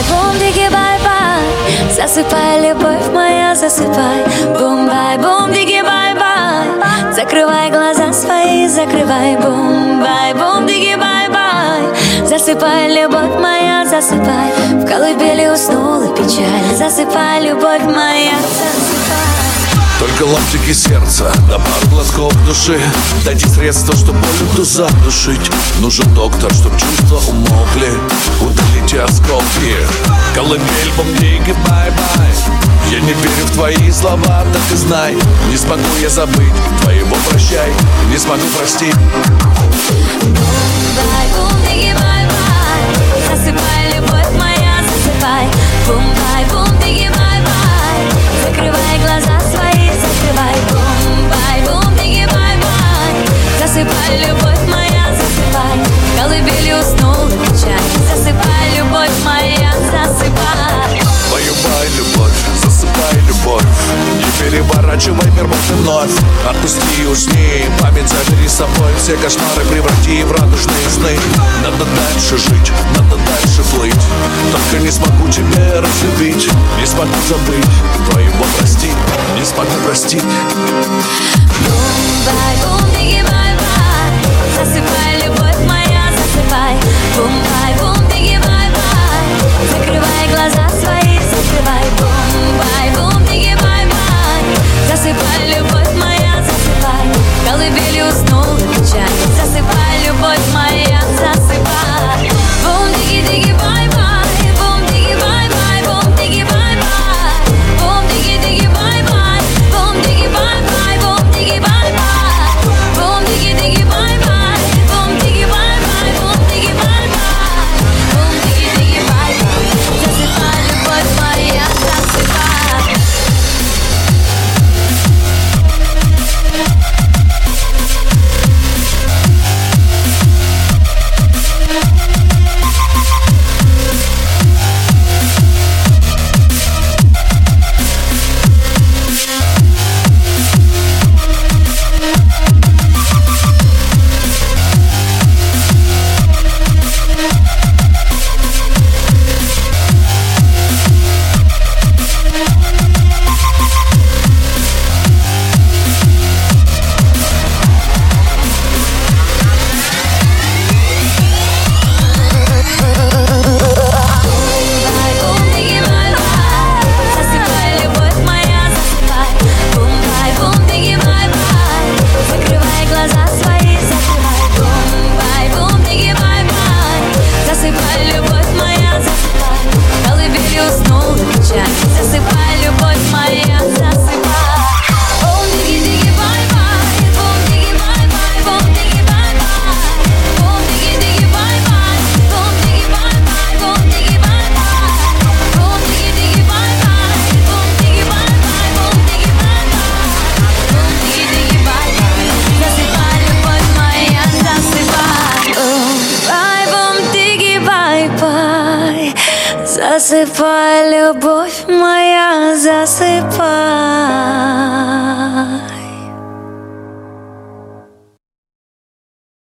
бум-диги бай-бай. Засыпай, любовь моя, засыпай. Бум-бай, бум-диги бай-бай. Закрывай глаза свои, закрывай. Бум-бай, бум-диги бай-бай. Засыпай, любовь моя, засыпай. В колыбели уснула печаль. Засыпай, любовь моя, засыпай. Только ломтики сердца, да пару глазков души. Дайте средства, чтоб боль эту задушить. Нужен доктор, чтоб чувства умолкли. Удалите осколки. Колыбель, бум-диги, бай-бай. Я не верю в твои слова, так и знай. Не смогу я забыть твоего прощай. Не смогу простить. Бум-бай, бум-диги, бай-бай. Засыпай, любовь моя, засыпай. Бум-бай, бум-диги, бай-бай. Закрывай глаза свои, закрывай. Бум-бай, бум-диги, бай-бай. Засыпай, любовь моя, засыпай. В колыбели уснула печаль. Засыпай, любовь моя, засыпай. Баю-бай, любовь, засыпай, любовь. Не переворачивай мир вновь. Отпусти, усни, память забери с собой. Все кошмары преврати в радужные сны. Надо дальше жить, надо дальше плыть. Только не смогу тебя разлюбить. Не смогу забыть твоего простить. Не смогу простить. Бум-бай, бум-диги, бай-бай. Засыпай, любовь моя, засыпай. Бум-бай, бум-диги, бай-бай. Закрывай глаза свои, закрывай. Бум-бай, бум-диги, бай-бай. Засыпай, любовь моя, засыпай. В колыбели уснула печаль. Засыпай, любовь моя, засыпай. Бум-диги-диги, бай-бай. Бум-диги, бай-бай. Бум-диги, бай-бай. Бум-диги-диги, бай-бай. Бум-диги, бай-бай. Бум-диги, бай-бай. Бум-диги-диги, бай-бай. Бум-диги, бай-бай. Бум-диги, бай-бай. Бум-диги-диги, бай-бай. Засыпай, любовь моя, засыпай. Засыпай, любовь моя, засыпай.